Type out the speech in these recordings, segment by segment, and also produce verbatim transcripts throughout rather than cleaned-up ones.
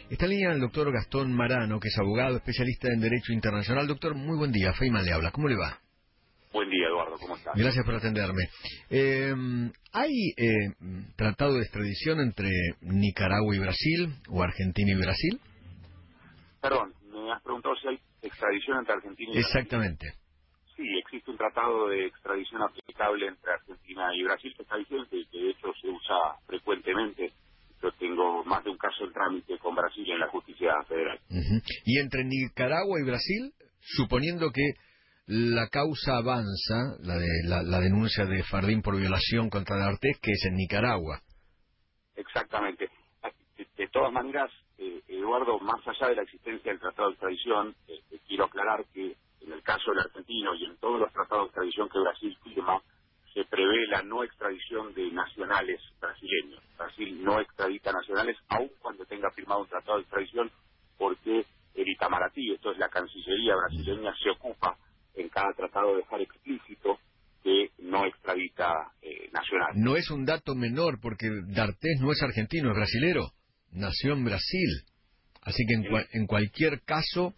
Está en línea el doctor Gastón Marano, que es abogado, especialista en Derecho Internacional. Doctor, muy buen día. Feynman le habla. ¿Cómo le va? Buen día, Eduardo. ¿Cómo estás? Gracias por atenderme. Eh, ¿Hay eh, tratado de extradición entre Nicaragua y Brasil o Argentina y Brasil? Perdón, me has preguntado si hay extradición entre Argentina y Brasil. Exactamente. Sí, existe un tratado de extradición aplicable entre Argentina y Brasil, extradición que, que de hecho se usa frecuentemente. Yo tengo más de un caso en trámite con Brasil en la justicia federal. Uh-huh. ¿Y entre Nicaragua y Brasil, suponiendo que la causa avanza, la de la, la denuncia de Fardín por violación contra D'Artés, que es en Nicaragua? Exactamente. De, de todas maneras, eh, Eduardo, más allá de la existencia del tratado de extradición, eh, eh, quiero aclarar que en el caso del argentino y en todos los tratados de extradición que Brasil firma, se prevé la no extradición de nacionales brasileños. Brasil no extradita nacionales, aun cuando tenga firmado un tratado de extradición, porque el Itamaraty, esto es la Cancillería brasileña, se ocupa en cada tratado de dejar explícito que no extradita eh, nacionales. No es un dato menor, porque D'Artés no es argentino, es brasilero. Nació en Brasil. Así que en, Sí. cua- en cualquier caso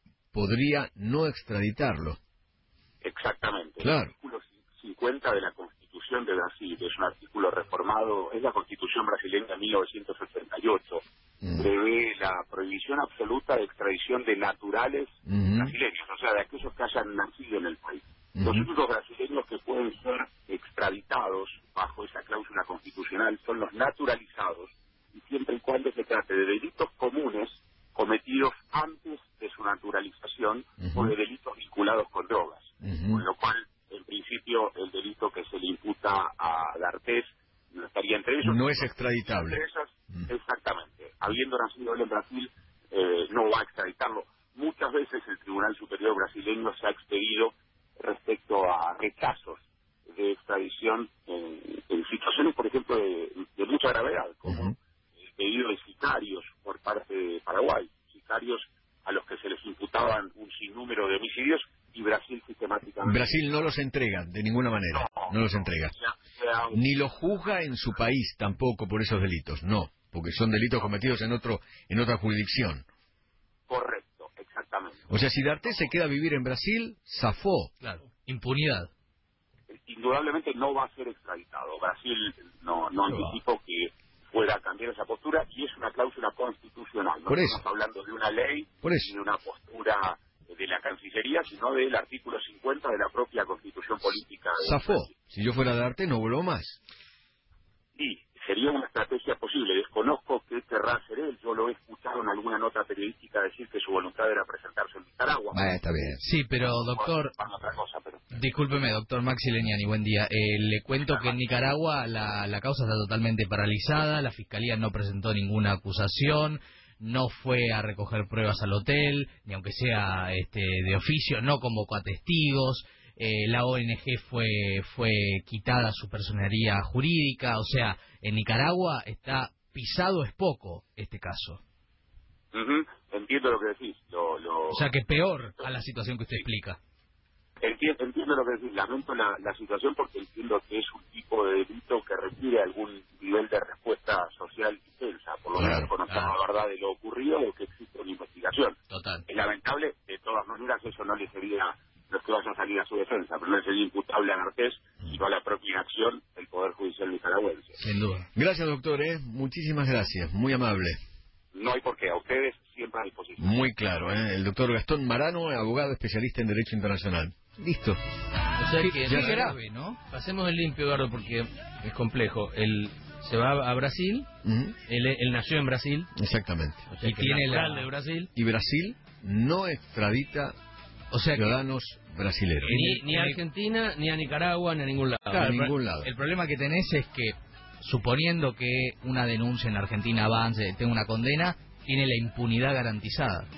podría no extraditarlo. Exactamente. Claro. El artículo cincuenta de la Constitución de Brasil es un artículo reformado, es la Constitución brasileña de mil novecientos ochenta y ocho. Mm. Prevé la prohibición absoluta de extradición de naturales Ujú. brasileños, o sea, de aquellos que hayan nacido en el país. Los Ujú. únicos brasileños que pueden ser extraditados bajo esa cláusula constitucional son los naturalizados, y siempre y cuando se trate de delitos comunes cometidos antes de su naturalización Ujú. o de delitos vinculados con drogas. Ujú. Con lo cual, en principio, el delito que se le imputa a D'Artés no estaría entre ellos. No es extraditable. Entre esas, Mm. exactamente. Habiendo nacido él en Brasil, eh, no va a extraditarlo. Muchas veces el Tribunal Superior brasileño se ha expedido respecto a rechazos de extradición en, en situaciones, por ejemplo, de, de mucha gravedad, como Ujú. el pedido de sicarios por parte de Paraguay, sicarios a los que se les imputaban un sinnúmero de homicidios, y Brasil sistemáticamente... Brasil no los entrega, de ninguna manera. No, No los no, entrega. se ha- se ha- Ni los juzga en su país tampoco por esos delitos. No, porque son delitos cometidos en otro en otra jurisdicción. Correcto, exactamente. O sea, si D'Artés se queda a vivir en Brasil, zafó. Claro, impunidad. Indudablemente no va a ser extraditado. Brasil no, no No va. anticipó que fuera a cambiar esa postura, y es una cláusula constitucional. No Por eso. estamos hablando de una ley Por eso. ni de una postura de la Cancillería, sino del artículo cincuenta de la propia Constitución Política de Zafó. Brasil. Si yo fuera D'Artés no vuelvo más. Sí, sería una estrategia posible. Desconozco qué querrá hacer él. Yo lo he escuchado en alguna nota periodística decir que su voluntad era presentarse en Nicaragua. Bueno, está bien. Sí, pero doctor, Bueno, otra cosa, pero... discúlpeme, doctor Maxi Leñani, buen día. Eh, le cuento que en Nicaragua la, la causa está totalmente paralizada, la fiscalía no presentó ninguna acusación, no fue a recoger pruebas al hotel, ni aunque sea este, de oficio, no convocó a testigos. Eh, la O N G fue fue quitada su personería jurídica, o sea, en Nicaragua está pisado es poco este caso. Ujú, entiendo lo que decís. Lo, lo... O sea que peor a la situación que usted explica. Entiendo, entiendo lo que decís. Lamento la, la situación porque entiendo que es un tipo de delito que requiere algún nivel de respuesta social intensa. Por lo Claro, menos conocer claro. la verdad de lo ocurrido o que existe una investigación. Total. Es lamentable, de todas maneras eso no le sería, no es que vaya a salir a su defensa, pero no le sería imputable a D'Artés, sino a la propia inacción del Poder Judicial nicaragüense. Sin duda. Gracias, doctor, ¿eh? Muchísimas gracias. Muy amable. No hay por qué, a ustedes siempre a disposición. Muy claro, ¿eh? El doctor Gastón Marano, abogado especialista en Derecho Internacional. Listo. O sea que Qué ya grave, ¿no? pasemos el limpio, Eduardo, porque es complejo. Él se va a Brasil, Ujú. él, él nació en Brasil, Exactamente. o sea Y que tiene es natural la- de Brasil, Y Brasil no extradita O sea que ciudadanos brasileños. ni, ni a en el- Argentina, ni a Nicaragua, ni a ningún lado. Claro, el en pro- ningún lado. El problema que tenés es que, suponiendo que una denuncia en Argentina avance, tenga una condena, tiene la impunidad garantizada.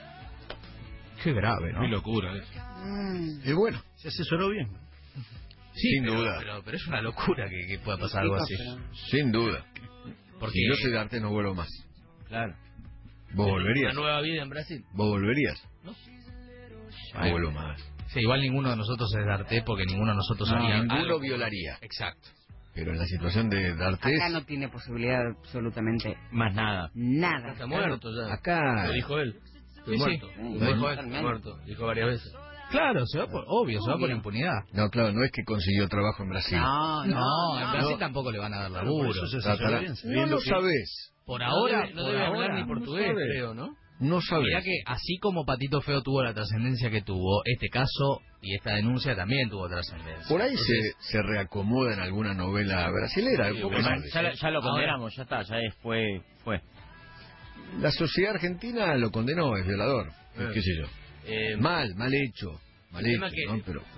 Qué grave, ¿no? Qué locura, ¿eh? Y bueno, Se asesoró bien. Sí, sin pero, duda. Pero, pero es una locura que, que pueda pasar algo así. sin duda. Porque Si yo soy D'Artés no vuelvo más. Claro. ¿Vos volverías? Una nueva vida en Brasil. ¿Vos volverías? ¿No? No vuelvo más. sí, igual ninguno de nosotros es D'Artés porque ninguno de nosotros No, haría ninguno algo. violaría. Exacto. Pero en la situación de D'Artés... Acá no tiene posibilidad absolutamente más nada. Nada. Está muerto ya. Acá... Lo dijo él. Estoy Sí, muerto. sí. Lo dijo él, estoy muerto. Dijo varias veces. Claro, se va por, obvio, se va por impunidad. No, claro, no es que consiguió trabajo en Brasil. No, no, No, en no. Brasil tampoco le van a dar laburo. Por eso se Tratará- bien, No sabiendo lo que- sabés. Por No ahora, debe, no por debe ahora, hablar ni portugués, sabe. creo, ¿no? No sabés. Mirá que así como Patito Feo tuvo la trascendencia que tuvo, este caso y esta denuncia también tuvo trascendencia. Por ahí Entonces, se, se reacomoda en alguna novela brasilera. Sí, poco bueno, sabes. Ya, lo- ya lo Ahora- condenamos, ya está, ya es, fue, fue. La sociedad argentina lo condenó, es violador. Eh. ¿Qué sé yo? Eh, Mal, mal hecho. Mal el hecho, tema que- ¿no? Pero...